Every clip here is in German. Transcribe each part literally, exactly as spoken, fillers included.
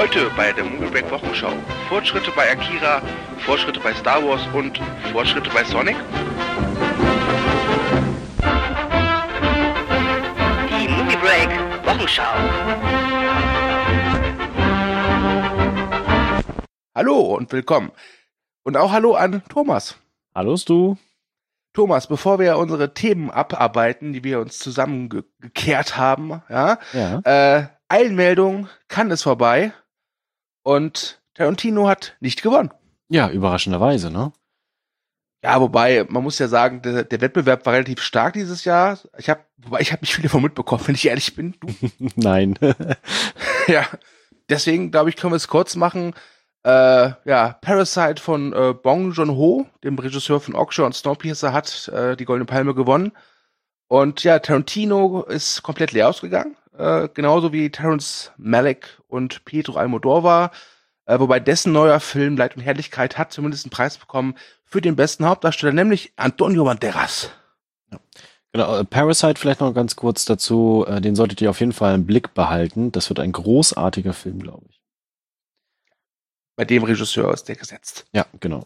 Heute bei der Movie Break Wochenschau. Fortschritte bei Akira, Fortschritte bei Star Wars und Fortschritte bei Sonic. Die Movie Break Wochenschau. Hallo und willkommen. Und auch hallo an Thomas. Hallo Stu. Thomas, bevor wir unsere Themen abarbeiten, die wir uns zusammengekehrt haben, ja, Ja. äh, Eilmeldung, Cannes ist vorbei und Tarantino hat nicht gewonnen. Ja, überraschenderweise, ne? Ja, wobei, man muss ja sagen, der, der Wettbewerb war relativ stark dieses Jahr. Ich habe, wobei ich habe nicht viel davon mitbekommen, wenn ich ehrlich bin. Du? Nein. Ja, deswegen glaube ich, können wir es kurz machen. Äh, ja, Parasite von äh, Bong Joon-ho, dem Regisseur von Okja und Snowpiercer, hat äh, die Goldene Palme gewonnen. Und ja, Tarantino ist komplett leer ausgegangen. Äh, genauso wie Terrence Malick und Pedro Almodóvar. Äh, wobei dessen neuer Film Leid und Herrlichkeit hat zumindest einen Preis bekommen für den besten Hauptdarsteller, nämlich Antonio Banderas. Ja. Genau, äh, Parasite vielleicht noch ganz kurz dazu. Äh, den solltet ihr auf jeden Fall im Blick behalten. Das wird ein großartiger Film, glaube ich. Bei dem Regisseur ist der gesetzt. Ja, genau.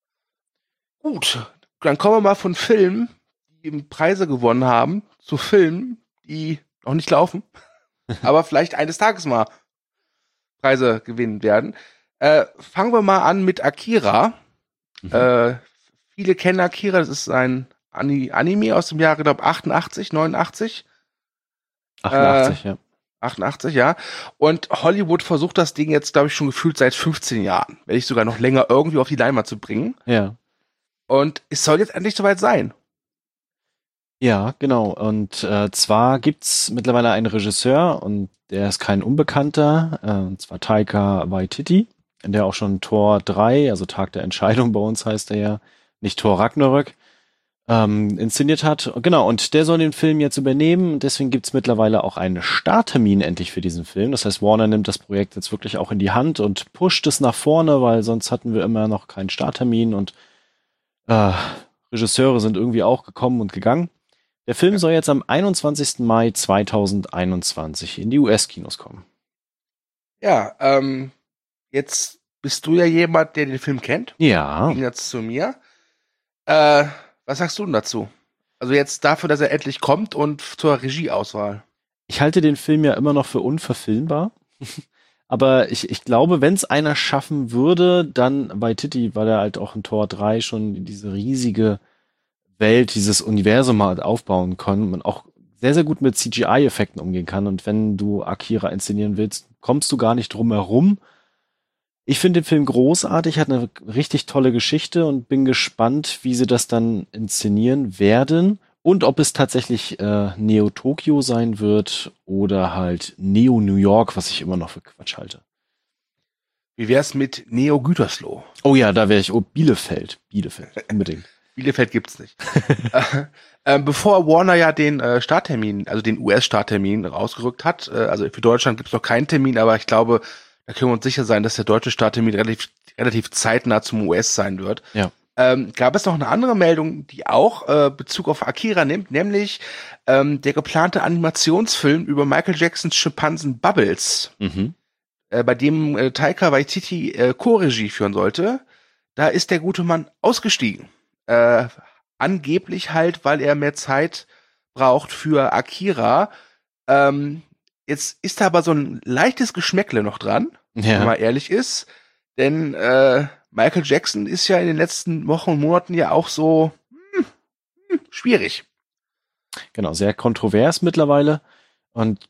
Gut, dann kommen wir mal von Filmen, die eben Preise gewonnen haben, zu Filmen, die noch nicht laufen, aber vielleicht eines Tages mal Preise gewinnen werden. Äh, fangen wir mal an mit Akira. Mhm. Äh, viele kennen Akira, das ist ein Ani- Anime aus dem Jahre, glaube ich, achtundachtzig, neunundachtzig. achtundachtzig, äh, ja. achtundachtzig, ja. Und Hollywood versucht das Ding jetzt, glaube ich, schon gefühlt seit fünfzehn Jahren, wenn nicht sogar noch länger, irgendwie auf die Leinwand zu bringen. Ja. Und es soll jetzt endlich soweit sein. Ja, genau. Und äh, zwar gibt's mittlerweile einen Regisseur und der ist kein Unbekannter, äh, und zwar Taika Waititi, der auch schon Tor drei, also Tag der Entscheidung bei uns heißt er ja, nicht Thor Ragnarök, ähm, inszeniert hat. Genau, und der soll den Film jetzt übernehmen und deswegen gibt's mittlerweile auch einen Starttermin endlich für diesen Film. Das heißt, Warner nimmt das Projekt jetzt wirklich auch in die Hand und pusht es nach vorne, weil sonst hatten wir immer noch keinen Starttermin und äh, Regisseure sind irgendwie auch gekommen und gegangen. Der Film soll jetzt am einundzwanzigsten Mai zweitausendeinundzwanzig in die U S-Kinos kommen. Ja, ähm, jetzt bist du ja jemand, der den Film kennt. Ja. Im Gegensatz zu mir. Äh, was sagst du denn dazu? Also jetzt dafür, dass er endlich kommt und zur Regieauswahl. Ich halte den Film ja immer noch für unverfilmbar. Aber ich, ich glaube, wenn es einer schaffen würde, dann bei Titi, weil er halt auch in Tor drei schon diese riesige Welt, dieses Universum halt aufbauen kann und auch sehr, sehr gut mit C G I-Effekten umgehen kann. Und wenn du Akira inszenieren willst, kommst du gar nicht drum herum. Ich finde den Film großartig, hat eine richtig tolle Geschichte und bin gespannt, wie sie das dann inszenieren werden und ob es tatsächlich äh, Neo Tokyo sein wird oder halt Neo New York, was ich immer noch für Quatsch halte. Wie wär's mit Neo Gütersloh? Oh ja, da wäre ich. Oh, Bielefeld. Bielefeld, unbedingt. Bielefeld gibt's nicht. äh, äh, bevor Warner ja den äh, Starttermin, also den U S-Starttermin rausgerückt hat, äh, also für Deutschland gibt's noch keinen Termin, aber ich glaube, da können wir uns sicher sein, dass der deutsche Starttermin relativ, relativ zeitnah zum U S sein wird. Ja. Ähm, gab es noch eine andere Meldung, die auch äh, Bezug auf Akira nimmt, nämlich ähm, der geplante Animationsfilm über Michael Jacksons Schimpansen Bubbles, Mhm. äh, bei dem äh, Taika Waititi äh, Co-Regie führen sollte. Da ist der gute Mann ausgestiegen. Äh, angeblich halt, weil er mehr Zeit braucht für Akira. Ähm, jetzt ist da aber so ein leichtes Geschmäckle noch dran, Ja. wenn man ehrlich ist. Denn äh, Michael Jackson ist ja in den letzten Wochen und Monaten ja auch so hm, hm, schwierig. Genau, sehr kontrovers mittlerweile. Und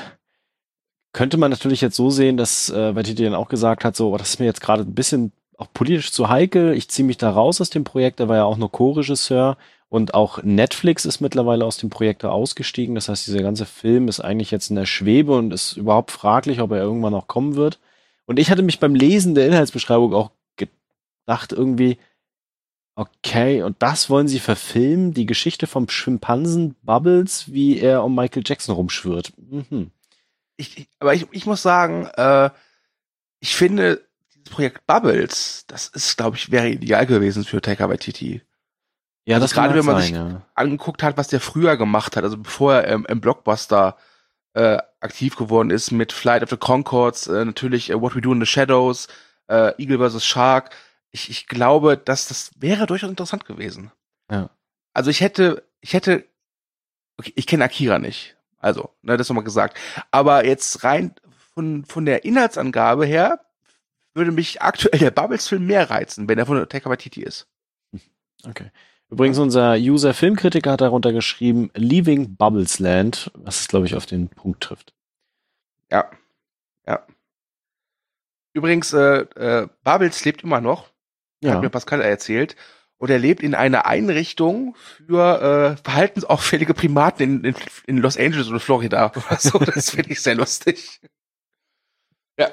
könnte man natürlich jetzt so sehen, dass äh, Waititi dann auch gesagt hat, so, oh, das ist mir jetzt gerade ein bisschen auch politisch zu heikel, ich ziehe mich da raus aus dem Projekt, er war ja auch nur Co-Regisseur und auch Netflix ist mittlerweile aus dem Projekt da ausgestiegen, das heißt, dieser ganze Film ist eigentlich jetzt in der Schwebe und ist überhaupt fraglich, ob er irgendwann noch kommen wird. Und ich hatte mich beim Lesen der Inhaltsbeschreibung auch gedacht irgendwie, okay, und das wollen sie verfilmen, die Geschichte vom Schimpansen Bubbles, wie er um Michael Jackson rumschwirrt. Mhm. Ich, ich, aber ich, ich muss sagen, äh, ich finde, dieses Projekt Bubbles, das ist, glaube ich, wäre ideal gewesen für Taika Waititi. Ja, Also das gerade kann wenn man sein, sich ja. angeguckt hat, was der früher gemacht hat, also bevor er ähm, im Blockbuster äh, aktiv geworden ist mit Flight of the Conchords, äh, natürlich äh, What We Do in the Shadows, äh, Eagle versus. Shark. Ich, ich glaube, dass das wäre durchaus interessant gewesen. Ja. Also ich hätte, ich hätte, okay, ich kenne Akira nicht, also, ne, das nochmal gesagt. Aber jetzt rein von, von der Inhaltsangabe her würde mich aktuell der Bubbles-Film mehr reizen, wenn er von Taika Waititi ist. Okay. Übrigens, unser User-Filmkritiker hat darunter geschrieben, Leaving Bubbles Land, was es, glaube ich, auf den Punkt trifft. Ja, ja. Übrigens, äh, äh, Bubbles lebt immer noch, Ja. hat mir Pascal erzählt. Und er lebt in einer Einrichtung für äh, verhaltensauffällige Primaten in, in, in Los Angeles oder Florida oder so. Das finde ich sehr lustig. Ja.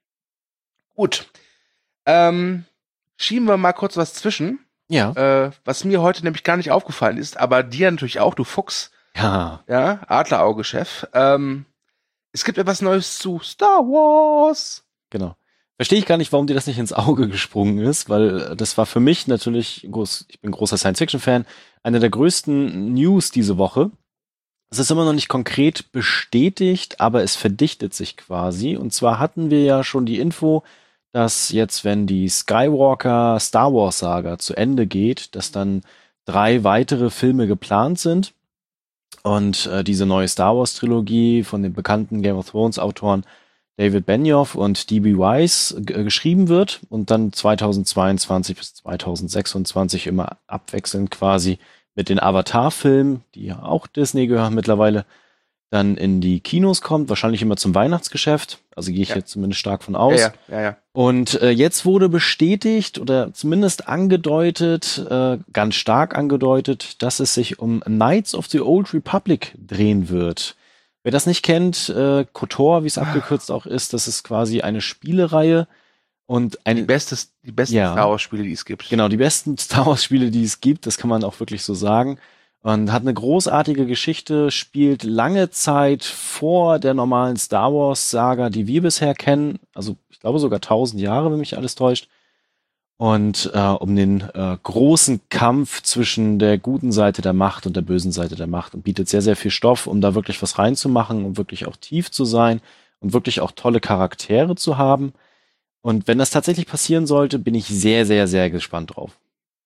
Gut. Ähm, schieben wir mal kurz was zwischen. Ja. Äh, was mir heute nämlich gar nicht aufgefallen ist, aber dir natürlich auch, du Fuchs. Ja. Ja, Adlerauge-Chef. Ähm, es gibt etwas Neues zu Star Wars. Genau. Verstehe ich gar nicht, warum dir das nicht ins Auge gesprungen ist, weil das war für mich natürlich, groß, ich bin großer Science-Fiction-Fan, eine der größten News diese Woche. Es ist immer noch nicht konkret bestätigt, aber es verdichtet sich quasi. Und zwar hatten wir ja schon die Info, dass jetzt, wenn die Skywalker Star Wars Saga zu Ende geht, dass dann drei weitere Filme geplant sind. Und äh, diese neue Star Wars Trilogie von den bekannten Game of Thrones Autoren David Benioff und D B Weiss g- geschrieben wird und dann zweitausendzweiundzwanzig bis zweitausendsechsundzwanzig immer abwechselnd quasi mit den Avatar-Filmen, die ja auch Disney gehören mittlerweile, dann in die Kinos kommt, wahrscheinlich immer zum Weihnachtsgeschäft, also gehe ich Ja. jetzt zumindest stark von aus. Ja, ja, ja, ja. Und äh, jetzt wurde bestätigt oder zumindest angedeutet, äh, ganz stark angedeutet, dass es sich um Knights of the Old Republic drehen wird. Wer das nicht kennt, äh, KOTOR, wie es abgekürzt auch ist, das ist quasi eine Spielereihe und Die, ein bestes, die besten Ja. Star Wars-Spiele, die es gibt. genau die besten Star Wars Spiele, die es gibt, das kann man auch wirklich so sagen. Und hat eine großartige Geschichte, spielt lange Zeit vor der normalen Star Wars Saga, die wir bisher kennen, also ich glaube sogar tausend Jahre, wenn mich alles täuscht. Und äh, um den äh, großen Kampf zwischen der guten Seite der Macht und der bösen Seite der Macht und bietet sehr, sehr viel Stoff, um da wirklich was reinzumachen, um wirklich auch tief zu sein und wirklich auch tolle Charaktere zu haben. Und wenn das tatsächlich passieren sollte, bin ich sehr, sehr, sehr gespannt drauf.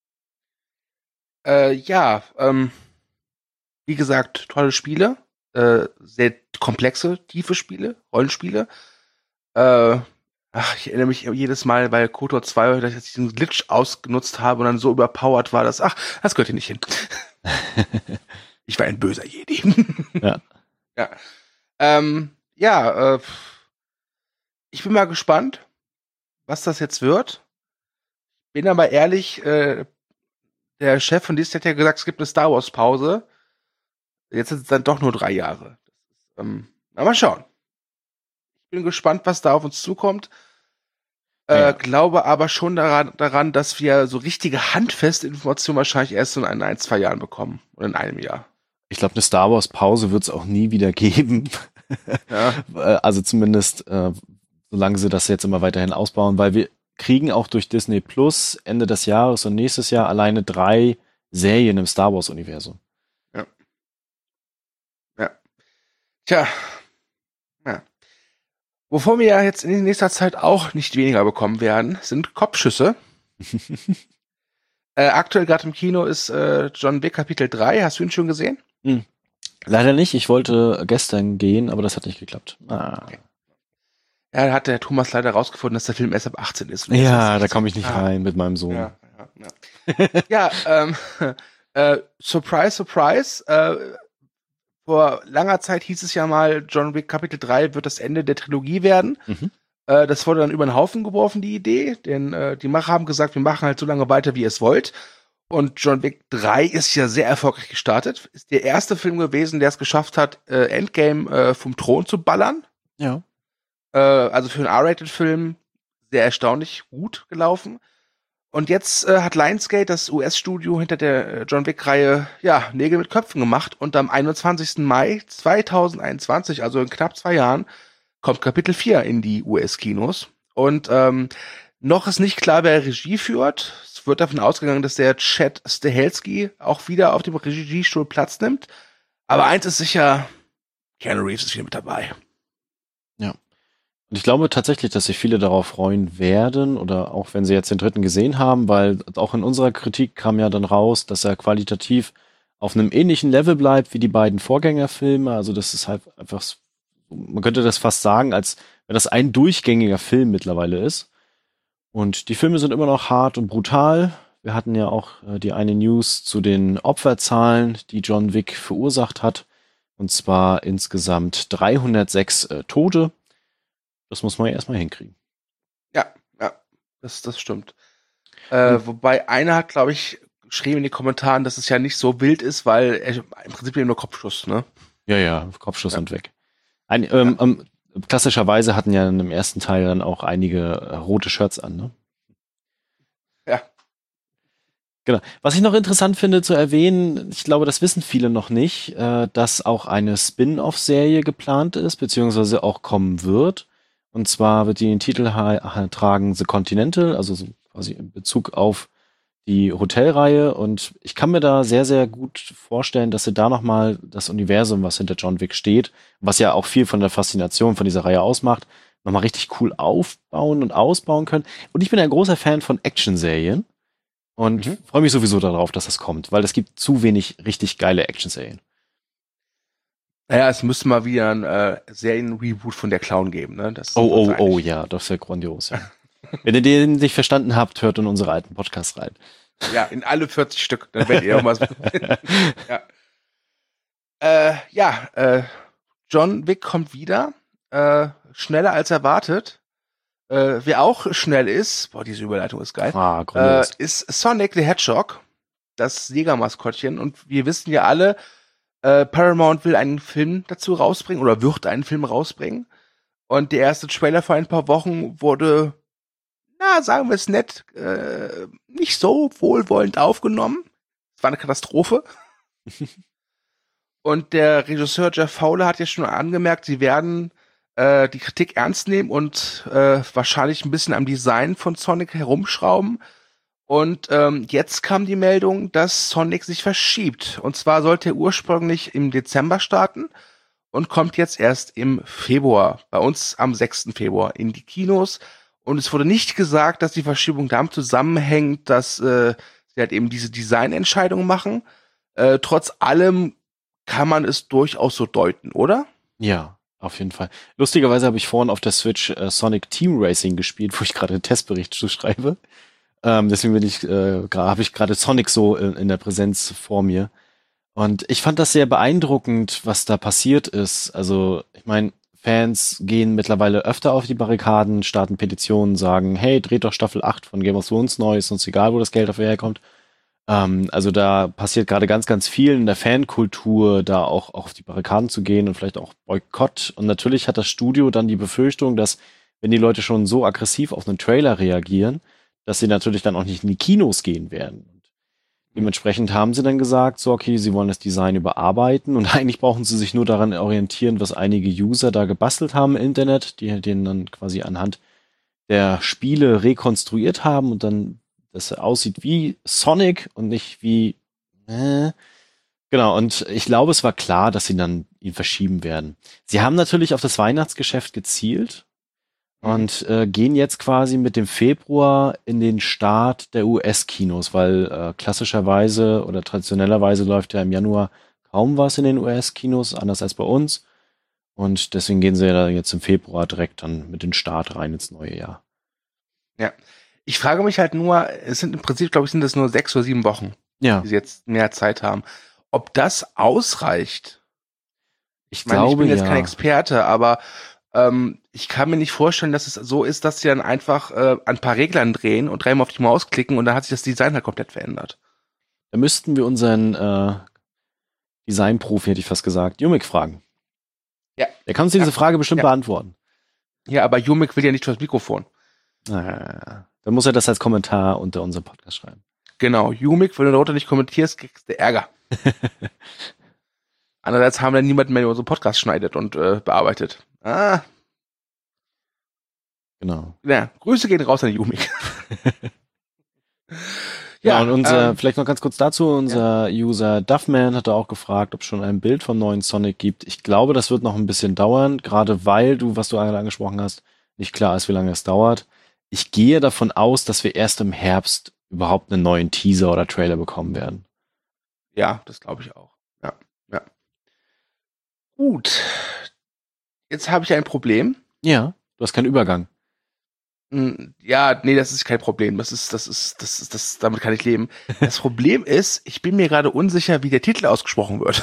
Äh, ja, ähm, wie gesagt, tolle Spiele, äh, sehr komplexe, tiefe Spiele, Rollenspiele. Äh, ach, ich erinnere mich jedes Mal bei KOTOR zwei, dass ich diesen Glitch ausgenutzt habe und dann so überpowered war, dass, ach, das gehört hier nicht hin. Ich war ein böser Jedi. Ja. Ja, ähm, ja äh, ich bin mal gespannt, was das jetzt wird. Bin aber ehrlich, äh, der Chef von Disney hat ja gesagt, es gibt eine Star Wars Pause. Jetzt sind es dann doch nur drei Jahre. Das ist, ähm, na, mal schauen. Ich bin gespannt, was da auf uns zukommt. Äh, Ja. Glaube aber schon daran, daran, dass wir so richtige handfeste Informationen wahrscheinlich erst in ein, ein, zwei Jahren bekommen. Oder in einem Jahr. Ich glaube, eine Star Wars Pause wird es auch nie wieder geben. Ja. Äh, also zumindest, äh, solange sie das jetzt immer weiterhin ausbauen, weil wir kriegen auch durch Disney Plus Ende des Jahres und nächstes Jahr alleine drei Serien im Star Wars Universum. Tja. Ja. Wovon wir ja jetzt in nächster Zeit auch nicht weniger bekommen werden, sind Kopfschüsse. äh, aktuell gerade im Kino ist äh, John Wick Kapitel drei. Hast du ihn schon gesehen? Leider nicht, ich wollte gestern gehen, aber das hat nicht geklappt. Ah. Okay. Ja, da hat der Thomas leider rausgefunden, dass der Film erst ab achtzehn ist. Und Ja, jetzt da ist- komme ich nicht Ah. rein mit meinem Sohn. Ja, ja, ja. ja ähm, äh, surprise, surprise. Äh, vor langer Zeit hieß es ja mal, John Wick Kapitel drei wird das Ende der Trilogie werden. Mhm. Äh, das wurde dann über den Haufen geworfen, die Idee. Denn äh, die Macher haben gesagt, wir machen halt so lange weiter, wie ihr es wollt. Und John Wick drei ist ja sehr erfolgreich gestartet. Ist der erste Film gewesen, der es geschafft hat, äh, Endgame äh, vom Thron zu ballern. Ja. Äh, also für einen R-Rated-Film sehr erstaunlich gut gelaufen. Und jetzt äh, hat Lionsgate, das U S-Studio hinter der äh, John Wick-Reihe, ja, Nägel mit Köpfen gemacht. Und am einundzwanzigsten Mai zweitausendeinundzwanzig, also in knapp zwei Jahren, kommt Kapitel vier in die U S-Kinos. Und ähm, noch ist nicht klar, wer Regie führt. Es wird davon ausgegangen, dass der Chad Stahelski auch wieder auf dem Regiestuhl Platz nimmt. Aber eins ist sicher, Keanu Reeves ist hier mit dabei. Ja. Und ich glaube tatsächlich, dass sich viele darauf freuen werden oder auch wenn sie jetzt den dritten gesehen haben, weil auch in unserer Kritik kam ja dann raus, dass er qualitativ auf einem ähnlichen Level bleibt wie die beiden Vorgängerfilme. Also das ist halt einfach, man könnte das fast sagen, als wenn das ein durchgängiger Film mittlerweile ist. Und die Filme sind immer noch hart und brutal. Wir hatten ja auch äh, die eine News zu den Opferzahlen, die John Wick verursacht hat. Und zwar insgesamt dreihundertsechs äh, Tote. Das muss man ja erstmal hinkriegen. Ja, ja, das, das stimmt. Äh, mhm. Wobei einer hat, glaube ich, geschrieben in den Kommentaren, dass es ja nicht so wild ist, weil er im Prinzip nur Kopfschuss, ne? Ja, ja, Kopfschuss ja. und weg. Ein, ähm, ja. ähm, klassischerweise hatten ja im ersten Teil dann auch einige äh, rote Shirts an, ne? Ja. Genau. Was ich noch interessant finde zu erwähnen, ich glaube, das wissen viele noch nicht, äh, dass auch eine Spin-off-Serie geplant ist, beziehungsweise auch kommen wird. Und zwar wird die den Titel ha- tragen The Continental, also so quasi in Bezug auf die Hotelreihe. Und ich kann mir da sehr, sehr gut vorstellen, dass sie da nochmal das Universum, was hinter John Wick steht, was ja auch viel von der Faszination von dieser Reihe ausmacht, nochmal richtig cool aufbauen und ausbauen können. Und ich bin ein großer Fan von Action-Serien. Und mhm. freue mich sowieso darauf, dass das kommt, weil es gibt zu wenig richtig geile Action-Serien. Naja, es müsste mal wieder ein äh, Serien-Reboot von der Clown geben, ne? Das oh, oh, oh, ja, das wäre grandios. Ja. Wenn ihr den nicht verstanden habt, hört in unsere alten Podcasts rein. Ja, in alle vierzig Stück, dann werdet ihr auch mal so. ja, äh, ja äh, John Wick kommt wieder, äh, schneller als erwartet. Äh, wer auch schnell ist, boah, diese Überleitung ist geil, ah, äh, ist Sonic the Hedgehog, das Sega-Maskottchen. Und wir wissen ja alle, äh, Paramount will einen Film dazu rausbringen oder wird einen Film rausbringen. Und der erste Trailer vor ein paar Wochen wurde, na, sagen wir es nett, äh, nicht so wohlwollend aufgenommen. Es war eine Katastrophe. Und der Regisseur Jeff Fowler hat ja schon angemerkt, sie werden die Kritik ernst nehmen und äh, wahrscheinlich ein bisschen am Design von Sonic herumschrauben. Und ähm, jetzt kam die Meldung, dass Sonic sich verschiebt. Und zwar sollte er ursprünglich im Dezember starten und kommt jetzt erst im Februar, bei uns am sechsten Februar, in die Kinos. Und es wurde nicht gesagt, dass die Verschiebung damit zusammenhängt, dass äh, sie halt eben diese Designentscheidung machen. Äh, trotz allem kann man es durchaus so deuten, oder? Ja. Auf jeden Fall. Lustigerweise habe ich vorhin auf der Switch äh, Sonic Team Racing gespielt, wo ich gerade einen Testbericht zu schreibe. Ähm, deswegen bin ich, äh, habe ich gerade Sonic so in, in der Präsenz vor mir. Und ich fand das sehr beeindruckend, was da passiert ist. Also, ich meine, Fans gehen mittlerweile öfter auf die Barrikaden, starten Petitionen, sagen, hey, dreht doch Staffel acht von Game of Thrones neu, ist uns egal, wo das Geld dafür herkommt. Also da passiert gerade ganz, ganz viel in der Fankultur, da auch, auch auf die Barrikaden zu gehen und vielleicht auch Boykott. Und natürlich hat das Studio dann die Befürchtung, dass wenn die Leute schon so aggressiv auf einen Trailer reagieren, dass sie natürlich dann auch nicht in die Kinos gehen werden. Und dementsprechend haben sie dann gesagt, so okay, sie wollen das Design überarbeiten und eigentlich brauchen sie sich nur daran orientieren, was einige User da gebastelt haben im Internet, die den dann quasi anhand der Spiele rekonstruiert haben und dann dass er aussieht wie Sonic und nicht wie äh. Genau, und ich glaube, es war klar, dass sie dann ihn verschieben werden. Sie haben natürlich auf das Weihnachtsgeschäft gezielt mhm. und äh, gehen jetzt quasi mit dem Februar in den Start der U S-Kinos, weil äh, klassischerweise oder traditionellerweise läuft ja im Januar kaum was in den U S-Kinos, anders als bei uns. Und deswegen gehen sie ja jetzt im Februar direkt dann mit dem Start rein ins neue Jahr. Ja. Ich frage mich halt nur, es sind im Prinzip, glaube ich, sind das nur sechs oder sieben Wochen, ja. die sie jetzt mehr Zeit haben. Ob das ausreicht? Ich, ich meine, glaube, ich bin jetzt ja. kein Experte, aber ähm, ich kann mir nicht vorstellen, dass es so ist, dass sie dann einfach äh, ein paar Reglern drehen und dreimal auf die Maus klicken und dann hat sich das Design halt komplett verändert. Da müssten wir unseren äh, Designprofi, hätte ich fast gesagt, Jumik fragen. Ja. Der kann uns diese ja. Frage bestimmt ja. beantworten. Ja, aber Jumik will ja nicht fürs Mikrofon. Ah, dann muss er das als Kommentar unter unserem Podcast schreiben. Genau, Jumik, wenn du darunter nicht kommentierst, kriegst du Ärger. Andererseits haben wir niemanden mehr, der unseren Podcast schneidet und äh, bearbeitet. Ah. Genau. Ja, Grüße gehen raus an Jumik. Ja, Ja, und unser, ähm, vielleicht noch ganz kurz dazu, unser User Duffman hatte auch gefragt, ob es schon ein Bild vom neuen Sonic gibt. Ich glaube, das wird noch ein bisschen dauern, gerade weil du, was du gerade angesprochen hast, nicht klar ist, wie lange es dauert. Ich gehe davon aus, dass wir erst im Herbst überhaupt einen neuen Teaser oder Trailer bekommen werden. ja, das glaube ich auch. Ja, ja. Gut. Jetzt habe ich ein Problem. Ja, du hast keinen Übergang. Hm, Ja, nee, das ist kein Problem. Das ist, das ist, das ist, das, damit kann ich leben. Das Problem ist, ich bin mir gerade unsicher, wie der Titel ausgesprochen wird.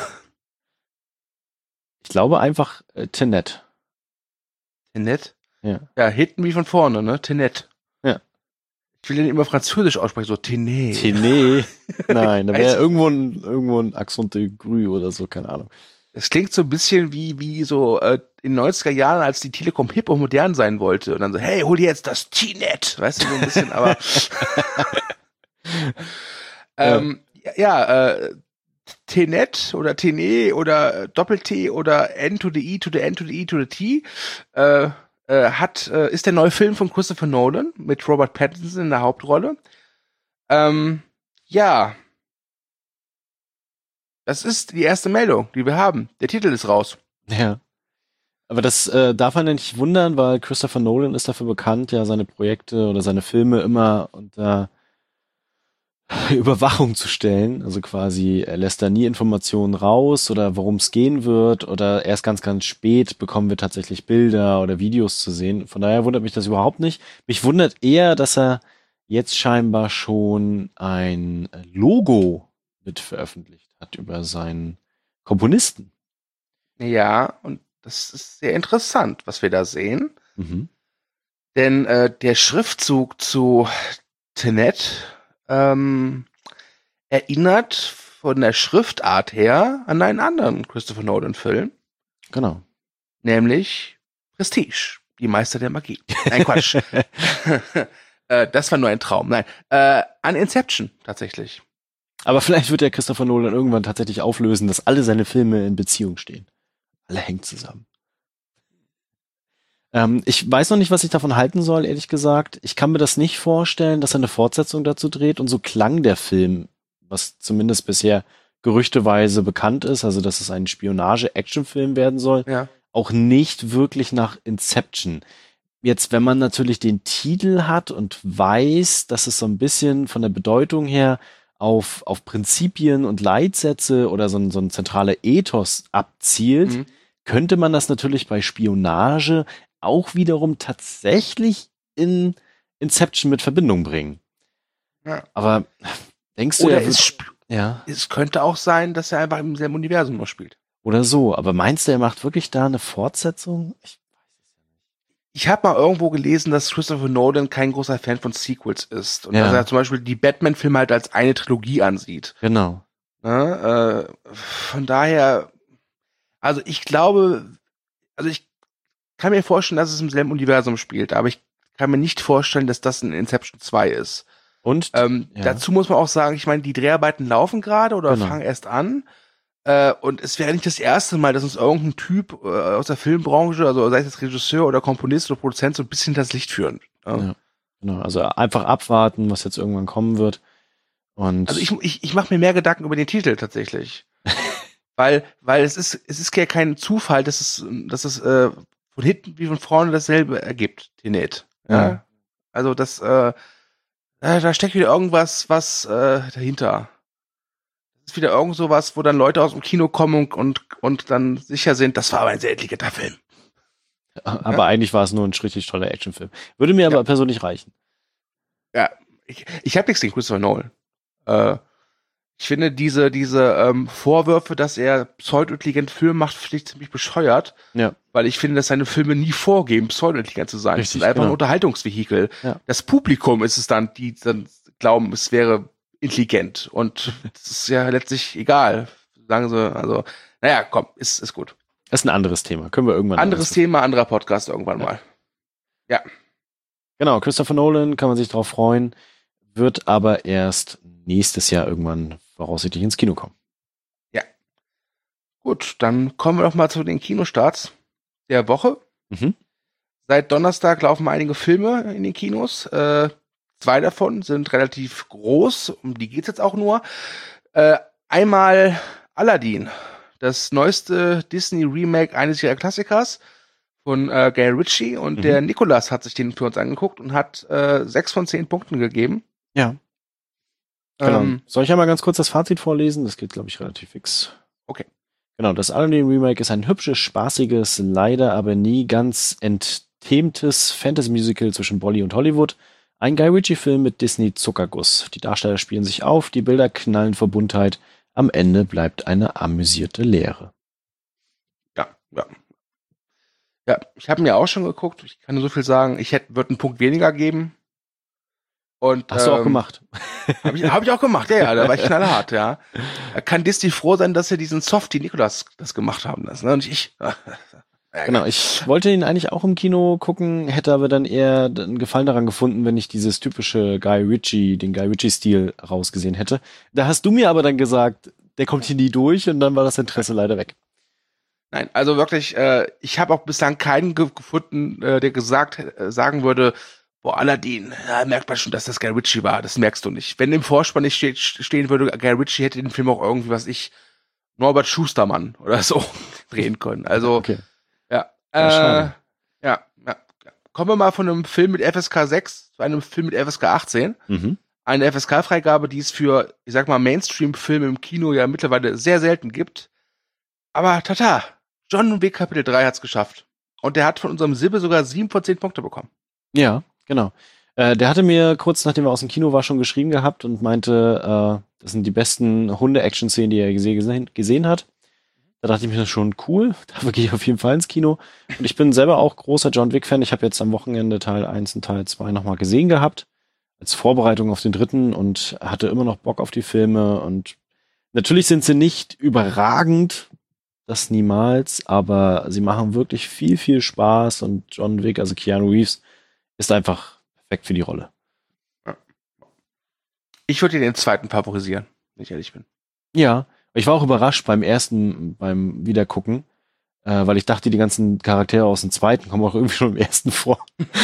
Ich glaube einfach äh, Tenet. Tenet? Ja. Ja, hinten wie von vorne, ne? Tenet. Ja. Ich will den immer französisch aussprechen, so Tenet. Tenet. Nein, da Weiß wäre ich- irgendwo ein, irgendwo ein Accent aigu oder so, keine Ahnung. Das klingt so ein bisschen wie, wie so äh, in den neunziger Jahren, als die Telekom hip und modern sein wollte. Und dann so, hey, hol dir jetzt das T-Net. Weißt du, so ein bisschen, aber ähm, ja, ja äh, T-Net oder T-Ne oder äh, Doppel-T oder N to the I to the N to the I to the T äh, äh, hat, äh, ist der neue Film von Christopher Nolan mit Robert Pattinson in der Hauptrolle. Ähm, ja. Das ist die erste Meldung, die wir haben. Der Titel ist raus. Ja. Aber das äh, darf man ja nicht wundern, weil Christopher Nolan ist dafür bekannt, ja seine Projekte oder seine Filme immer unter Überwachung zu stellen. Also quasi, er lässt da nie Informationen raus oder worum es gehen wird oder erst ganz, ganz spät bekommen wir tatsächlich Bilder oder Videos zu sehen. Von daher wundert mich das überhaupt nicht. Mich wundert eher, dass er jetzt scheinbar schon ein Logo mit veröffentlicht hat über seinen Komponisten. Ja, und das ist sehr interessant, was wir da sehen. Mhm. Denn äh, der Schriftzug zu Tenet ähm, erinnert von der Schriftart her an einen anderen Christopher Nolan-Film, Genau. nämlich Prestige, die Meister der Magie. Nein, Quatsch. äh, das war nur ein Traum. Nein, äh, an Inception tatsächlich. Aber vielleicht wird der Christopher Nolan irgendwann tatsächlich auflösen, dass alle seine Filme in Beziehung stehen. Alle hängen zusammen. Ähm, ich weiß noch nicht, was ich davon halten soll, ehrlich gesagt. Ich kann mir das nicht vorstellen, dass er eine Fortsetzung dazu dreht. Und so klang der Film, was zumindest bisher gerüchteweise bekannt ist, also dass es ein Spionage-Action-Film werden soll, Ja. auch nicht wirklich nach Inception. Jetzt, wenn man natürlich den Titel hat und weiß, dass es so ein bisschen von der Bedeutung her auf, auf Prinzipien und Leitsätze oder so ein, so ein zentraler Ethos abzielt, Mhm. könnte man das natürlich bei Spionage auch wiederum tatsächlich in Inception mit Verbindung bringen. Ja. Aber denkst du, Oder er wird, es, sp- ja, es könnte auch sein, dass er einfach im selben Universum noch spielt. oder so, aber meinst du, er macht wirklich da eine Fortsetzung? Ich, Ich habe mal irgendwo gelesen, dass Christopher Nolan kein großer Fan von Sequels ist. Und Ja. dass er zum Beispiel die Batman-Filme halt als eine Trilogie ansieht. genau. Ne? Äh, von daher, also ich glaube, also ich kann mir vorstellen, dass es im selben Universum spielt, aber ich kann mir nicht vorstellen, dass das ein Inception zwei ist. Und Ähm, Ja. Dazu muss man auch sagen, ich meine, die Dreharbeiten laufen gerade oder Genau. fangen erst an. Äh, und es wäre nicht das erste Mal, dass uns irgendein Typ äh, aus der Filmbranche, also sei es jetzt Regisseur oder Komponist oder Produzent, so ein bisschen das Licht führen. Ja. Ja. Genau, also einfach abwarten, was jetzt irgendwann kommen wird. Und Also ich, ich, ich mache mir mehr Gedanken über den Titel tatsächlich. weil, weil es ist, es ist ja kein Zufall, dass es, dass es äh, von hinten wie von vorne dasselbe ergibt, Tenet. Ja. Ja. Also das, äh, äh, da steckt wieder irgendwas, was äh, dahinter. Das ist wieder irgend sowas, wo dann Leute aus dem Kino kommen und, und, und dann sicher sind, das war aber ein sehr intelligenter Film. aber eigentlich war es nur ein richtig toller Actionfilm. Würde mir aber Ja. persönlich reichen. Ja, ich, ich habe nichts gegen Christopher Nolan. Äh, ich finde diese, diese ähm, Vorwürfe, dass er pseudo-intelligent Filme macht, finde ich ziemlich bescheuert. Ja. Weil ich finde, dass seine Filme nie vorgeben, pseudo-intelligent zu sein. Richtig, Es ist einfach genau. ein Unterhaltungsvehikel. Ja. Das Publikum ist es dann, die dann glauben, es wäre intelligent. Und das ist ja letztlich egal. Sagen sie, also, naja, komm, ist, ist gut. Das ist ein anderes Thema. Können wir irgendwann Anderes alles- Thema, anderer Podcast irgendwann Ja. mal. Genau, Christopher Nolan, kann man sich drauf freuen, wird aber erst nächstes Jahr irgendwann voraussichtlich ins Kino kommen. Gut, dann kommen wir doch mal zu den Kinostarts der Woche. Mhm. Seit Donnerstag laufen einige Filme in den Kinos. Äh, Zwei davon sind relativ groß, um die geht's jetzt auch nur. Äh, einmal Aladdin, das neueste Disney-Remake eines ihrer Klassikers von äh, Guy Ritchie. Und Mhm. der Nikolas hat sich den für uns angeguckt und hat äh, sechs von zehn Punkten gegeben. Ja. Genau. Ähm, Soll ich einmal ganz kurz das Fazit vorlesen? Das geht, glaube ich, relativ fix. Okay. Genau, das Aladdin Remake ist ein hübsches, spaßiges, leider aber nie ganz enthemtes Fantasy-Musical zwischen Bolly und Hollywood. Ein Guy Ritchie-Film mit Disney-Zuckerguss. Die Darsteller spielen sich auf, die Bilder knallen vor Buntheit. Am Ende bleibt eine amüsierte Leere. Ja, ja. Ja, ich habe mir auch schon geguckt. Ich kann nur so viel sagen. Ich hätte, würde einen Punkt weniger geben. Und, Hast du auch ähm, gemacht? Habe ich, hab ich auch gemacht, ja, ja, da war ich knallhart, ja. Da kann Disney froh sein, dass sie diesen Softie Nikolas das gemacht haben lassen, ne? Und nicht ich. Ja, Genau, ich wollte ihn eigentlich auch im Kino gucken, hätte aber dann eher einen Gefallen daran gefunden, wenn ich dieses typische Guy Ritchie, den Guy Ritchie-Stil rausgesehen hätte. Da hast du mir aber dann gesagt, der kommt hier nie durch und dann war das Interesse leider weg. Nein, also wirklich, äh, ich habe auch bislang keinen ge gefunden, äh, der gesagt äh, sagen würde, boah, Aladdin, da merkt man schon, dass das Guy Ritchie war. Das merkst du nicht. Wenn im Vorspann nicht steht, stehen würde, Guy Ritchie hätte den Film auch irgendwie, was ich, Norbert Schustermann oder so drehen können. Also, Okay. ja. Ja, Äh, schade. ja, ja. Kommen wir mal von einem Film mit F S K sechs zu einem Film mit F S K achtzehn. Mhm. Eine F S K-Freigabe, die es für, ich sag mal, Mainstream-Filme im Kino ja mittlerweile sehr selten gibt. Aber tata, John Wick Kapitel drei hat's geschafft. Und der hat von unserem Sibbe sogar sieben von zehn Punkte bekommen. Ja, genau. Äh, der hatte mir kurz nachdem er aus dem Kino war schon geschrieben gehabt und meinte, äh, das sind die besten Hunde-Action-Szenen, die er gese gesehen, gesehen hat. Da dachte ich mir, das ist schon cool. Da gehe ich auf jeden Fall ins Kino. Und ich bin selber auch großer John Wick-Fan. Ich habe jetzt am Wochenende Teil eins und Teil zwei nochmal gesehen gehabt. Als Vorbereitung auf den dritten und hatte immer noch Bock auf die Filme. Und natürlich sind sie nicht überragend, das niemals, aber sie machen wirklich viel, viel Spaß. Und John Wick, also Keanu Reeves, ist einfach perfekt für die Rolle. Ich würde den zweiten favorisieren, wenn ich ehrlich bin. Ja, ich war auch überrascht beim ersten, beim Wiedergucken, äh, weil ich dachte, die ganzen Charaktere aus dem zweiten kommen auch irgendwie schon im ersten vor.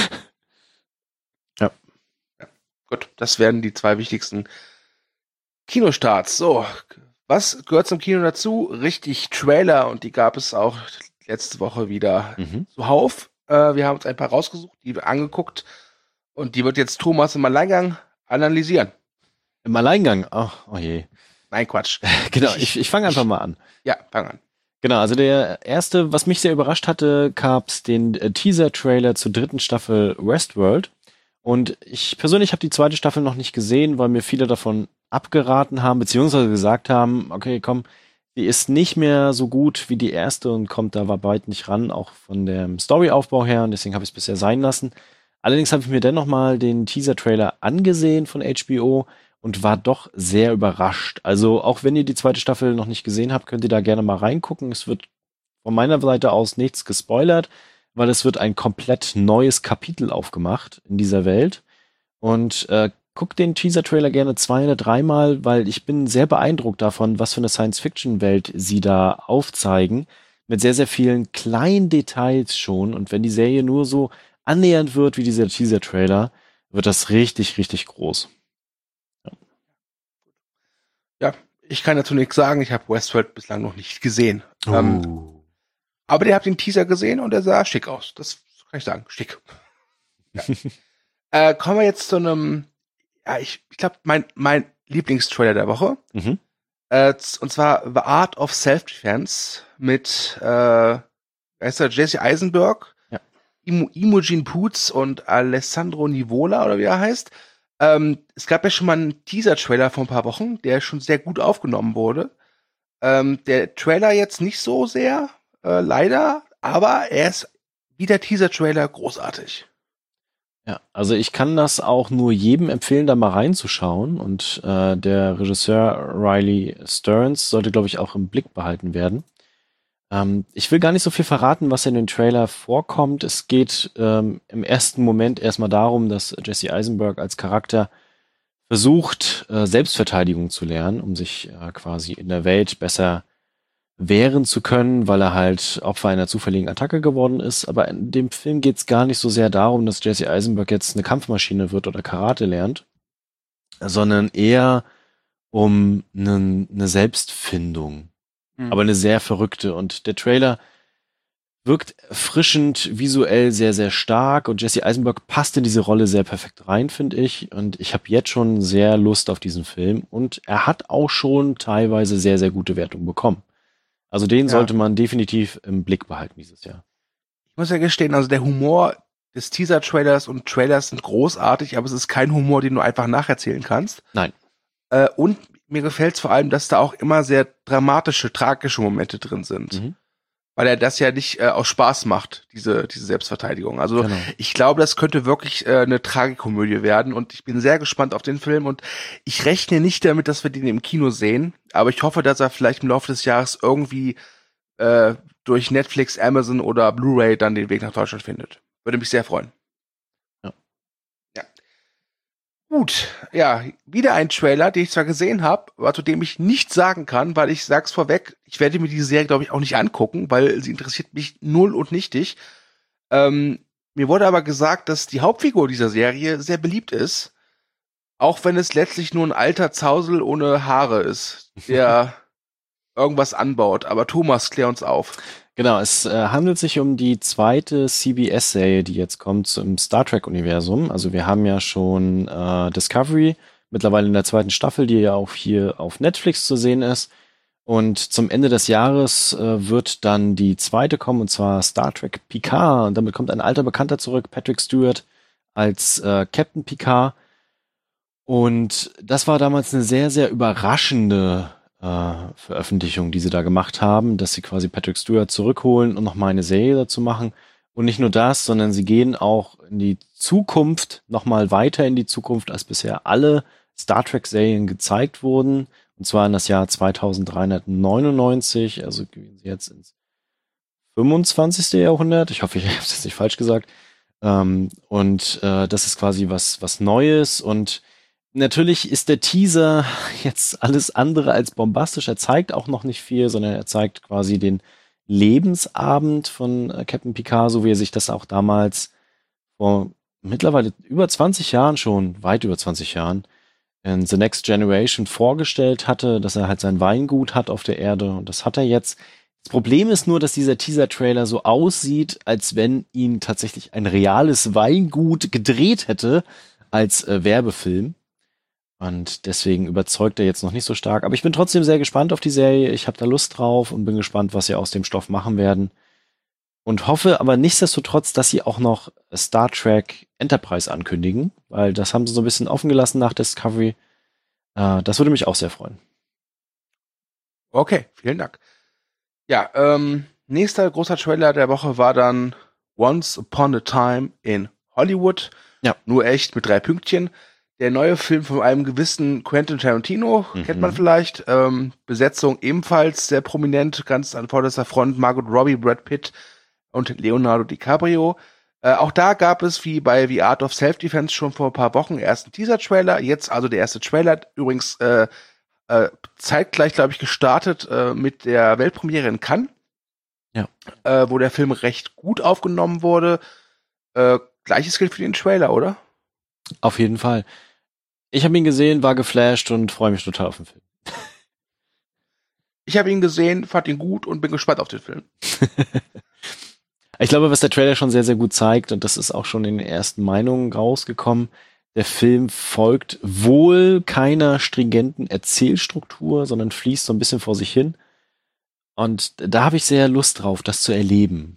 Ja. Ja. Gut, das wären die zwei wichtigsten Kinostarts. So, was gehört zum Kino dazu? Richtig, Trailer, und die gab es auch letzte Woche wieder Mhm. zuhauf. Äh, wir haben uns ein paar rausgesucht, die wir angeguckt, und die wird jetzt Thomas im Alleingang analysieren. Im Alleingang, ach, oh je. Nein, Quatsch. Genau, ich, ich fange einfach mal an. Ja, fang an. Genau, also der erste, was mich sehr überrascht hatte, gab's den äh, Teaser-Trailer zur dritten Staffel Westworld. Und ich persönlich habe die zweite Staffel noch nicht gesehen, weil mir viele davon abgeraten haben, beziehungsweise gesagt haben, okay, komm, die ist nicht mehr so gut wie die erste und kommt da weit nicht ran, auch von dem Storyaufbau her, und deswegen habe ich es bisher sein lassen. Allerdings habe ich mir dennoch mal den Teaser-Trailer angesehen von H B O und war doch sehr überrascht. Also auch wenn ihr die zweite Staffel noch nicht gesehen habt, könnt ihr da gerne mal reingucken. Es wird von meiner Seite aus nichts gespoilert, weil es wird ein komplett neues Kapitel aufgemacht in dieser Welt. Und äh, guckt den Teaser-Trailer gerne zwei oder dreimal, weil ich bin sehr beeindruckt davon, was für eine Science-Fiction-Welt sie da aufzeigen. Mit sehr, sehr vielen kleinen Details schon. Und wenn die Serie nur so annähernd wird wie dieser Teaser-Trailer, wird das richtig, richtig groß. Ja, ich kann dazu nichts sagen. Ich habe Westworld bislang noch nicht gesehen. Oh. Ähm, aber ihr habt den Teaser gesehen und er sah schick aus. Das kann ich sagen. Schick. Ja. äh, kommen wir jetzt zu einem, ja, ich, ich glaube, mein, mein Lieblingstrailer der Woche. Mhm. Äh, und zwar The Art of Self-Defense mit äh, heißt er, Jesse Eisenberg, Ja. Imo, Imogen Poots und Alessandro Nivola, oder wie er heißt. Ähm, es gab ja schon mal einen Teaser-Trailer vor ein paar Wochen, der schon sehr gut aufgenommen wurde. Ähm, der Trailer jetzt nicht so sehr, äh, leider, aber er ist wie der Teaser-Trailer großartig. Ja, also ich kann das auch nur jedem empfehlen, da mal reinzuschauen. Und äh, der Regisseur Riley Stearns sollte, glaube ich, auch im Blick behalten werden. Ähm, ich will gar nicht so viel verraten, was in den Trailer vorkommt. Es geht ähm, im ersten Moment erstmal darum, dass Jesse Eisenberg als Charakter versucht, äh, Selbstverteidigung zu lernen, um sich äh, quasi in der Welt besser wehren zu können, weil er halt Opfer einer zufälligen Attacke geworden ist. Aber in dem Film geht es gar nicht so sehr darum, dass Jesse Eisenberg jetzt eine Kampfmaschine wird oder Karate lernt, sondern eher um eine, eine Selbstfindung. Mhm. Aber eine sehr verrückte. Und der Trailer wirkt erfrischend, visuell sehr, sehr stark. Und Jesse Eisenberg passt in diese Rolle sehr perfekt rein, finde ich. Und ich habe jetzt schon sehr Lust auf diesen Film. Und er hat auch schon teilweise sehr, sehr gute Wertungen bekommen. Also den ja. sollte man definitiv im Blick behalten dieses Jahr. Ich muss ja gestehen, also der Humor des Teaser-Trailers und Trailers sind großartig, aber es ist kein Humor, den du einfach nacherzählen kannst. Nein. Äh, und mir gefällt es vor allem, dass da auch immer sehr dramatische, tragische Momente drin sind. Mhm. Weil er das ja nicht äh, aus Spaß macht, diese diese Selbstverteidigung. Also genau. Ich glaube, das könnte wirklich äh, eine Tragikomödie werden und ich bin sehr gespannt auf den Film und ich rechne nicht damit, dass wir den im Kino sehen, aber ich hoffe, dass er vielleicht im Laufe des Jahres irgendwie äh, durch Netflix, Amazon oder Blu-ray dann den Weg nach Deutschland findet. Würde mich sehr freuen. Ja. Ja. Gut, ja, wieder ein Trailer, den ich zwar gesehen habe, aber zu dem ich nichts sagen kann, weil ich sag's vorweg, ich werde mir diese Serie, glaube ich, auch nicht angucken, weil sie interessiert mich null und nichtig. Ähm, mir wurde aber gesagt, dass die Hauptfigur dieser Serie sehr beliebt ist, auch wenn es letztlich nur ein alter Zausel ohne Haare ist, der irgendwas anbaut. Aber Thomas, klär uns auf. Genau, es äh, handelt sich um die zweite C B S-Serie, die jetzt kommt im Star Trek-Universum. Also wir haben ja schon äh, Discovery, mittlerweile in der zweiten Staffel, die ja auch hier auf Netflix zu sehen ist. Und zum Ende des Jahres äh, wird dann die zweite kommen, und zwar Star Trek Picard. Und damit kommt ein alter Bekannter zurück, Patrick Stewart, als äh, Captain Picard. Und das war damals eine sehr, sehr überraschende äh, Veröffentlichung, die sie da gemacht haben, dass sie quasi Patrick Stewart zurückholen und nochmal eine Serie dazu machen. Und nicht nur das, sondern sie gehen auch in die Zukunft, nochmal weiter in die Zukunft, als bisher alle Star Trek-Serien gezeigt wurden. Und zwar in das Jahr zweitausenddreihundertneunundneunzig, also gehen sie jetzt ins fünfundzwanzigste Jahrhundert. Ich hoffe, ich habe es jetzt nicht falsch gesagt. Ähm, und äh, das ist quasi was, was Neues. Und natürlich ist der Teaser jetzt alles andere als bombastisch. Er zeigt auch noch nicht viel, sondern er zeigt quasi den Lebensabend von äh, Captain Picard, so wie er sich das auch damals vor mittlerweile über zwanzig Jahren schon, weit über zwanzig Jahren, in The Next Generation vorgestellt hatte, dass er halt sein Weingut hat auf der Erde, und das hat er jetzt. Das Problem ist nur, dass dieser Teaser-Trailer so aussieht, als wenn ihn tatsächlich ein reales Weingut gedreht hätte als äh, Werbefilm. Und deswegen überzeugt er jetzt noch nicht so stark. Aber ich bin trotzdem sehr gespannt auf die Serie. Ich habe da Lust drauf und bin gespannt, was sie aus dem Stoff machen werden. Und hoffe aber nichtsdestotrotz, dass sie auch noch Star Trek Enterprise ankündigen, weil das haben sie so ein bisschen offen gelassen nach Discovery. Äh, das würde mich auch sehr freuen. Okay, vielen Dank. Ja, ähm, nächster großer Trailer der Woche war dann Once Upon a Time in Hollywood. Ja. Nur echt mit drei Pünktchen. Der neue Film von einem gewissen Quentin Tarantino, mhm. kennt man vielleicht. Ähm, Besetzung ebenfalls sehr prominent, ganz an vorderster Front. Margot Robbie, Brad Pitt und Leonardo DiCaprio. Äh, auch da gab es, wie bei The Art of Self-Defense schon vor ein paar Wochen, ersten Teaser-Trailer. Jetzt also der erste Trailer. Übrigens äh, äh, zeitgleich, glaube ich, gestartet äh, mit der Weltpremiere in Cannes. Ja. Äh, wo der Film recht gut aufgenommen wurde. Äh, Gleiches gilt für den Trailer, oder? Auf jeden Fall. Ich habe ihn gesehen, war geflasht und freue mich total auf den Film. Ich habe ihn gesehen, fand ihn gut und bin gespannt auf den Film. Ich glaube, was der Trailer schon sehr, sehr gut zeigt, und das ist auch schon in den ersten Meinungen rausgekommen, der Film folgt wohl keiner stringenten Erzählstruktur, sondern fließt so ein bisschen vor sich hin. Und da habe ich sehr Lust drauf, das zu erleben.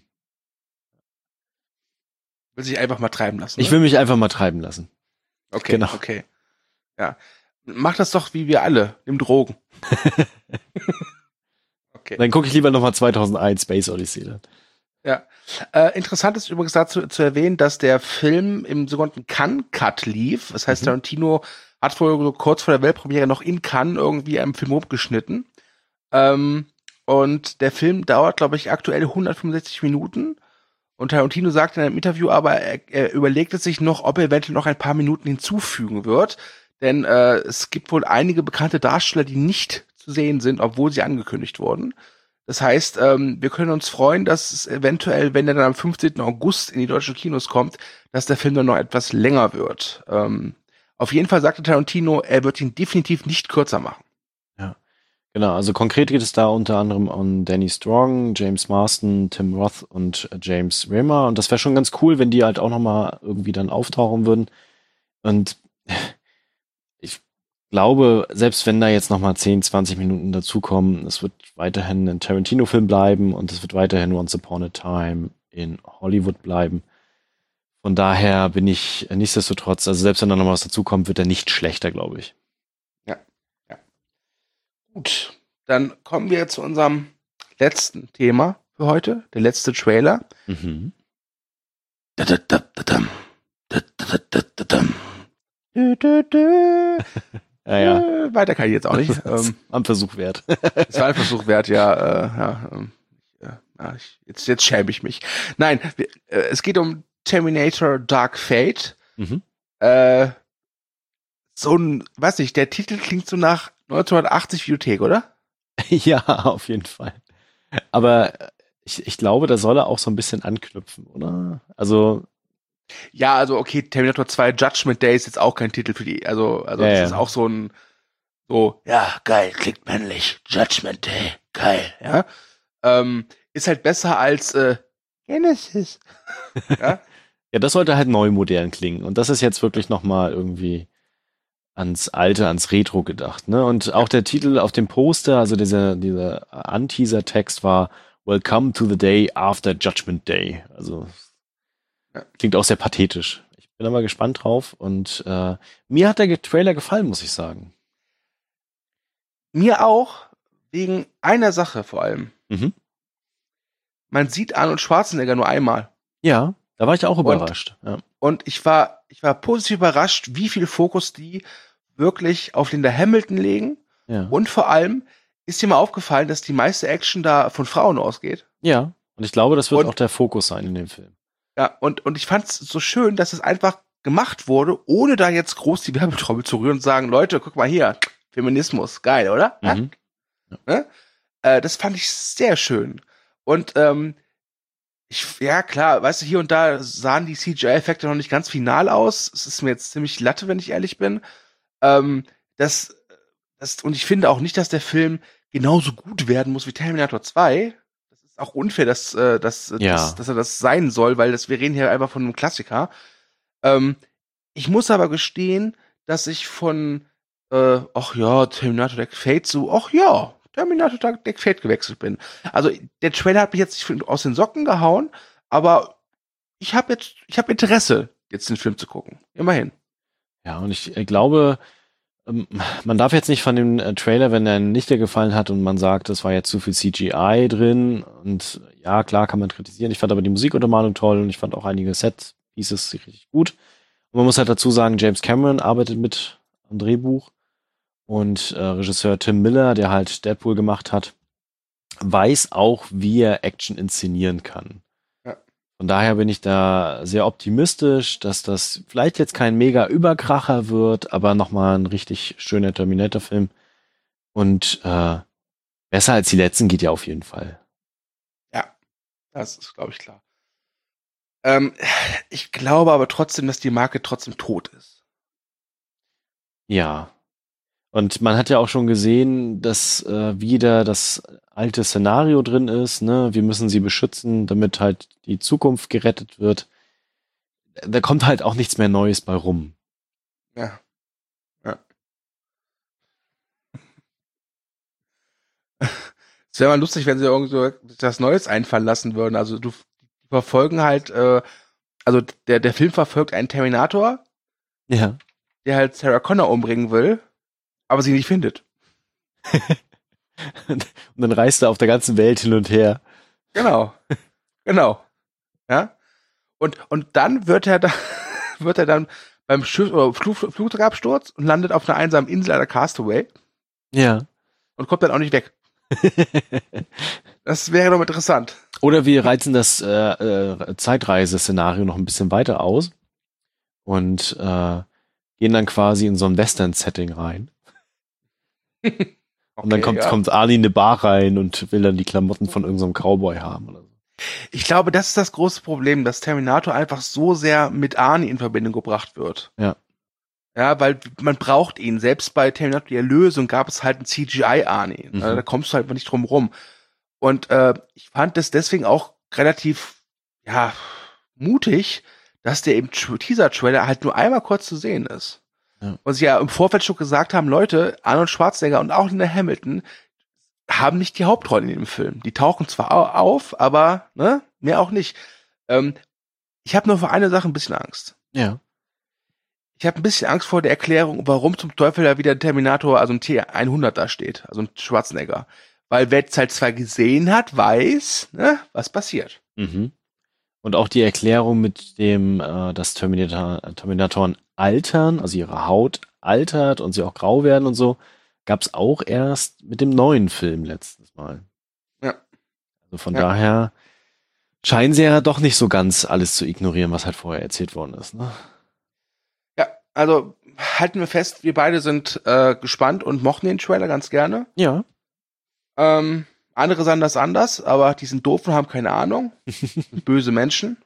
Will sich einfach mal treiben lassen. Ich will mich einfach mal treiben lassen. Okay, genau. Okay. Ja. Mach das doch wie wir alle, nimm Drogen. Okay. Dann gucke ich lieber nochmal zweitausendeins Space Odyssey dann. Ja. Äh, interessant ist übrigens dazu zu erwähnen, dass der Film im sogenannten Cannes-Cut lief. Das heißt, mhm. Tarantino hat vorher so kurz vor der Weltpremiere noch in Cannes irgendwie einen Film umgeschnitten. Ähm, und der Film dauert, glaube ich, aktuell hundertfünfundsechzig Minuten. Und Tarantino sagt in einem Interview aber, er, er überlegte sich noch, ob er eventuell noch ein paar Minuten hinzufügen wird. Denn äh, es gibt wohl einige bekannte Darsteller, die nicht zu sehen sind, obwohl sie angekündigt wurden. Das heißt, ähm, wir können uns freuen, dass es eventuell, wenn er dann am fünfzehnten August in die deutschen Kinos kommt, dass der Film dann noch etwas länger wird. Ähm, auf jeden Fall sagte Tarantino, er wird ihn definitiv nicht kürzer machen. Ja, genau. Also konkret geht es da unter anderem um Danny Strong, James Marston, Tim Roth und James Remar. Und das wäre schon ganz cool, wenn die halt auch nochmal irgendwie dann auftauchen würden. Und ich glaube, selbst wenn da jetzt nochmal zehn, zwanzig Minuten dazukommen, es wird weiterhin ein Tarantino-Film bleiben und es wird weiterhin Once Upon a Time in Hollywood bleiben. Von daher bin ich nichtsdestotrotz, also selbst wenn da noch was dazukommt, wird er nicht schlechter, glaube ich. Ja, ja. Gut, dann kommen wir zu unserem letzten Thema für heute, der letzte Trailer. Mhm. Ja, ja. Äh, weiter kann ich jetzt auch nicht. Ähm, Am Versuch wert. Es war ein Versuch wert, ja. Äh, ja, ähm, ja, ja ich, jetzt, jetzt schäme ich mich. Nein, wir, äh, es geht um Terminator Dark Fate. Mhm. Äh, so ein, weiß nicht, der Titel klingt so nach neunzehnhundertachtzig Videothek, oder? Ja, auf jeden Fall. Aber ich, ich glaube, da soll er auch so ein bisschen anknüpfen, oder? Also. Ja, also okay, Terminator zwei Judgment Day ist jetzt auch kein Titel für die, also, also Ja, das ja. ist auch so ein, so, ja, geil, klingt männlich, Judgment Day, geil, ja. Ähm, ist halt besser als äh, Genesis. Ja? Ja, das sollte halt neu modern klingen. Und das ist jetzt wirklich nochmal irgendwie ans Alte, ans Retro gedacht, ne? Und auch der Titel auf dem Poster, also dieser, dieser Anteaser-Text war Welcome to the Day After Judgment Day. Also Ja. klingt auch sehr pathetisch. Ich bin aber gespannt drauf und äh, mir hat der Ge- Trailer gefallen, muss ich sagen. Mir auch, wegen einer Sache vor allem. Mhm. Man sieht Arnold Schwarzenegger nur einmal. Ja, da war ich auch überrascht. Ja. Und ich war, ich war positiv überrascht, wie viel Fokus die wirklich auf Linda Hamilton legen. Ja. Und vor allem ist dir mal aufgefallen, dass die meiste Action da von Frauen ausgeht. Ja, und ich glaube, das wird Und- auch der Fokus sein in dem Film. Ja, und, und ich fand's so schön, dass es einfach gemacht wurde, ohne da jetzt groß die Werbetrommel zu rühren und sagen, Leute, guck mal hier, Feminismus, geil, oder? Mhm. Ja? Ne? Äh, das fand ich sehr schön. Und ähm, ich, ja klar, weißt du, hier und da sahen die C G I-Effekte noch nicht ganz final aus. Es ist mir jetzt ziemlich latte, wenn ich ehrlich bin. Ähm, das, das, und ich finde auch nicht, dass der Film genauso gut werden muss wie Terminator zwei. Das ist auch unfair, dass, äh, dass, Ja. dass, dass er das sein soll, weil das, wir reden hier einfach von einem Klassiker. Ähm, ich muss aber gestehen, dass ich von, äh, ach ja, Terminator Dark Fate so, ach ja, Terminator Dark Fate gewechselt bin. Also der Trailer hat mich jetzt nicht aus den Socken gehauen, aber ich habe jetzt, ich habe Interesse, jetzt den Film zu gucken. Immerhin. Ja, und ich äh, glaube, ähm, man darf jetzt nicht von dem äh, Trailer, wenn er nicht dir gefallen hat und man sagt, es war jetzt zu viel C G I drin und ja, klar kann man kritisieren. Ich fand aber die Musikuntermalung toll und ich fand auch einige Set-Pieces richtig gut. Und man muss halt dazu sagen, James Cameron arbeitet mit am Drehbuch und äh, Regisseur Tim Miller, der halt Deadpool gemacht hat, weiß auch, wie er Action inszenieren kann. Ja. Von daher bin ich da sehr optimistisch, dass das vielleicht jetzt kein mega Überkracher wird, aber nochmal ein richtig schöner Terminator-Film. Und äh, besser als die letzten geht ja auf jeden Fall. Ja, das ist, glaube ich, klar. Ähm, ich glaube aber trotzdem, dass die Marke trotzdem tot ist. Ja. Und man hat ja auch schon gesehen, dass äh, wieder das alte Szenario drin ist, ne? Wir müssen sie beschützen, damit halt die Zukunft gerettet wird. Da kommt halt auch nichts mehr Neues bei rum. Ja. Ja. Es wäre mal lustig, wenn sie irgend so das Neues einfallen lassen würden. Also du die verfolgen halt, äh, also der, der Film verfolgt einen Terminator, Ja. der halt Sarah Connor umbringen will, aber sie nicht findet. Und dann reist er auf der ganzen Welt hin und her. Genau. Genau. Ja. Und, und dann wird er da, wird er dann beim Schiff oder Flug, Flugzeugabsturz und landet auf einer einsamen Insel einer Castaway Ja. und kommt dann auch nicht weg. Das wäre doch interessant. Oder wir reizen das äh, äh, Zeitreise-Szenario noch ein bisschen weiter aus und äh, gehen dann quasi in so ein Western-Setting rein. Und dann Okay, kommt, ja. kommt Ali in eine Bar rein und will dann die Klamotten von irgendeinem Cowboy haben oder so. Ich glaube, das ist das große Problem, dass Terminator einfach so sehr mit Arnie in Verbindung gebracht wird. Ja. Ja, weil man braucht ihn. Selbst bei Terminator die Erlösung gab es halt einen C G I-Arnie. Mhm. Da kommst du halt nicht drum rum. Und äh, ich fand das deswegen auch relativ, ja, mutig, dass der im Teaser-Trailer halt nur einmal kurz zu sehen ist. Ja. Und sie ja im Vorfeld schon gesagt haben, Leute, Arnold Schwarzenegger und auch Linda Hamilton haben nicht die Hauptrolle in dem Film. Die tauchen zwar au- auf, aber ne, mehr auch nicht. Ähm, ich habe nur für eine Sache ein bisschen Angst. Ja. Ich habe ein bisschen Angst vor der Erklärung, warum zum Teufel da wieder ein Terminator, also ein T hundert da steht, also ein Schwarzenegger. Weil wer es halt zwar gesehen hat, weiß, ne, was passiert. Mhm. Und auch die Erklärung mit dem, äh, dass Terminator, Terminatoren altern, also ihre Haut altert und sie auch grau werden und so, gab es auch erst mit dem neuen Film letztes Mal. Ja. Also von Ja. daher scheinen sie ja doch nicht so ganz alles zu ignorieren, was halt vorher erzählt worden ist. Ne? Ja, also halten wir fest, wir beide sind äh, gespannt und mochten den Trailer ganz gerne. Ja. Ähm, andere sahen das anders, aber die sind doof und haben keine Ahnung. Böse Menschen.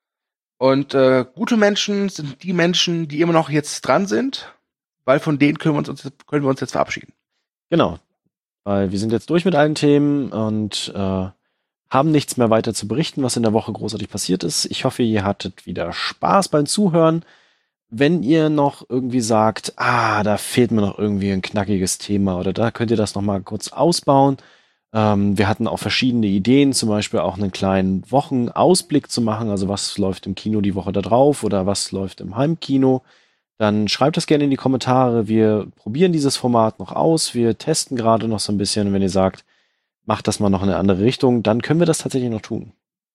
Und äh, gute Menschen sind die Menschen, die immer noch jetzt dran sind, weil von denen können wir uns, uns können wir uns jetzt verabschieden. Genau. Weil wir sind jetzt durch mit allen Themen und äh, haben nichts mehr weiter zu berichten, was in der Woche großartig passiert ist. Ich hoffe, ihr hattet wieder Spaß beim Zuhören. Wenn ihr noch irgendwie sagt, ah, da fehlt mir noch irgendwie ein knackiges Thema oder da könnt ihr das noch mal kurz ausbauen. Ähm, wir hatten auch verschiedene Ideen, zum Beispiel auch einen kleinen Wochenausblick zu machen, also was läuft im Kino die Woche da drauf oder was läuft im Heimkino. Dann schreibt das gerne in die Kommentare. Wir probieren dieses Format noch aus. Wir testen gerade noch so ein bisschen. Und wenn ihr sagt, macht das mal noch in eine andere Richtung, dann können wir das tatsächlich noch tun.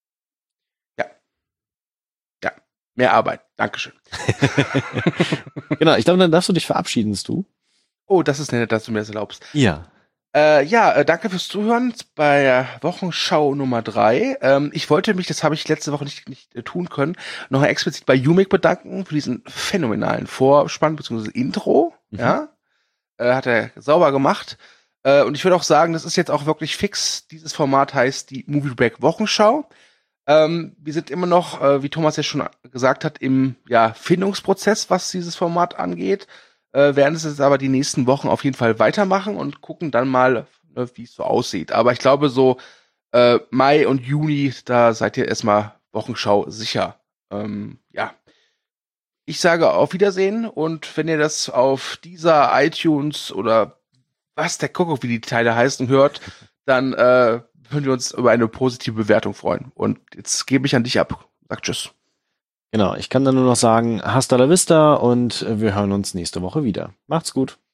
Mehr Arbeit. Dankeschön. Genau, ich glaube, dann darfst du dich verabschieden, du. Oh, das ist nett, dass du mir das erlaubst. Ja. Äh, ja, äh, danke fürs Zuhören bei der Wochenschau Nummer drei. Ähm, ich wollte mich, das habe ich letzte Woche nicht, nicht äh, tun können, noch explizit bei Umic bedanken für diesen phänomenalen Vorspann bzw. Intro. Mhm. Ja, äh, hat er sauber gemacht. Äh, und ich würde auch sagen, das ist jetzt auch wirklich fix. Dieses Format heißt die Movie Break Wochenschau. Ähm, wir sind immer noch, äh, wie Thomas ja schon gesagt hat, im ja, Findungsprozess, was dieses Format angeht. Äh, werden es jetzt aber die nächsten Wochen auf jeden Fall weitermachen und gucken dann mal, ne, wie es so aussieht. Aber ich glaube, so äh, Mai und Juni, da seid ihr erstmal Wochenschau sicher. Ähm, ja. Ich sage auf Wiedersehen und wenn ihr das auf dieser iTunes oder was der Kuckuck, wie die Teile heißen, hört, dann äh, würden wir uns über eine positive Bewertung freuen. Und jetzt gebe ich an dich ab. Sag tschüss. Genau, ich kann dann nur noch sagen, hasta la vista und wir hören uns nächste Woche wieder. Macht's gut.